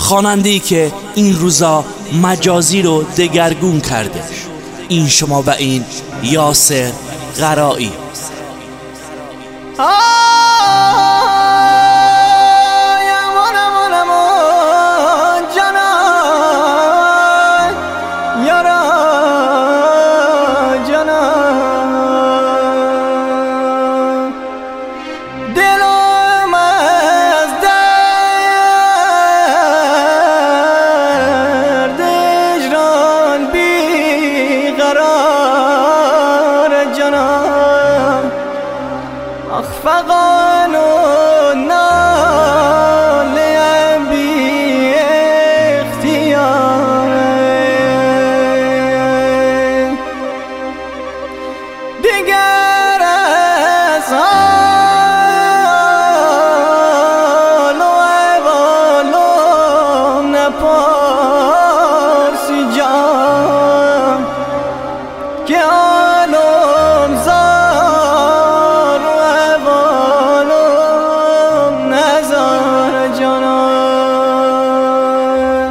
خواننده‌ای که این روزا مجازی رو دگرگون کرده. این شما و این یاسر قرایی. فغان و ناله بی اختیار دیگر از حال و احوالم نپرسی جان که حالم زار و احوالم نزار جانان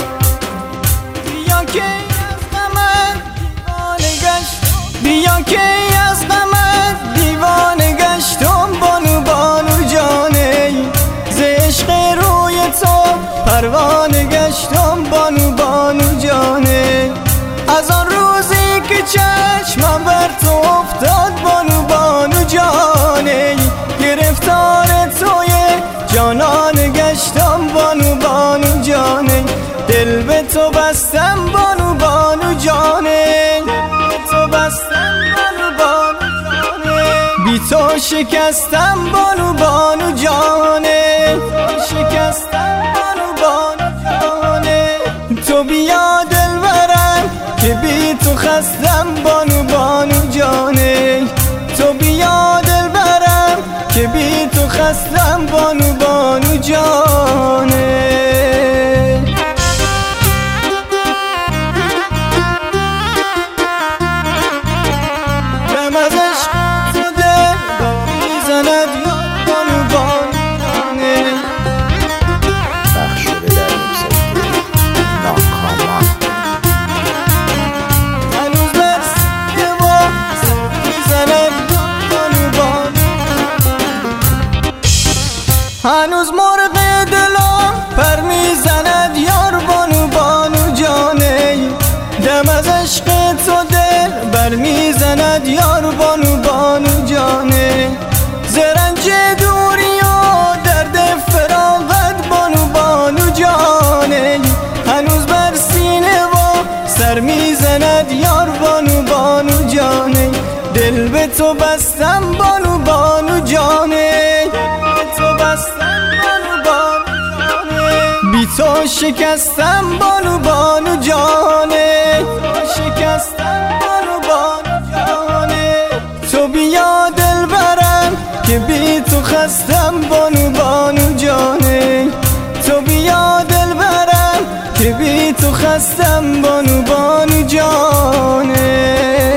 بیا که از غمت دیوانه گشتم بیا که از غمت دیوانه گشتم بانو بانو جانه ز عشق روی تو پروانه گشتم بانو بانو جانه از آن روزی که چشمم بر تو افتاد بانو بانو جانه گرفتار توی جانان گشتم بانو بانو جانه دل به تو بستم بانو بانو جانه به تو بستم بانو بانو جانه بی تو شکستم بانو بانو جانه شکستم بانو بانو جانه تو بیا دل برم که بی تو خستم بانو بانو جانه تو بیا دل برم که بی تو خستم بانو بانو جانه دم از عشق تو دل میزند یا بانو بانو جانه بخش شده در موسیقی ناکامان. هنوز بس که با سر میزند بانو بانو هنوز مرغ دلم پر میزند یار بانو بانو جانه دم از عشق تو دل بر میزند یار بانو بانو جانه زرنج دوری و درد فراغت بانو بانو جانه هنوز بر سینه و سر میزند یار بانو بانو جانه دل به تو بستم بانو بانو جانه به تو بستم بانو بانو جانه بی تو شکستم بانو بانو جانه شکستم بانو بانو جانه تو بیا دل برم که بی تو خستم بانو بانو جانه تو بیا دل برم که بی تو خستم بانو بانو جانه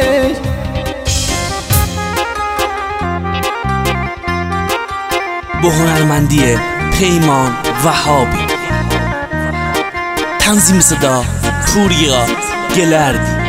با هنرمندی پیمان وهابی. تنظیم صدا پوریا گلردی.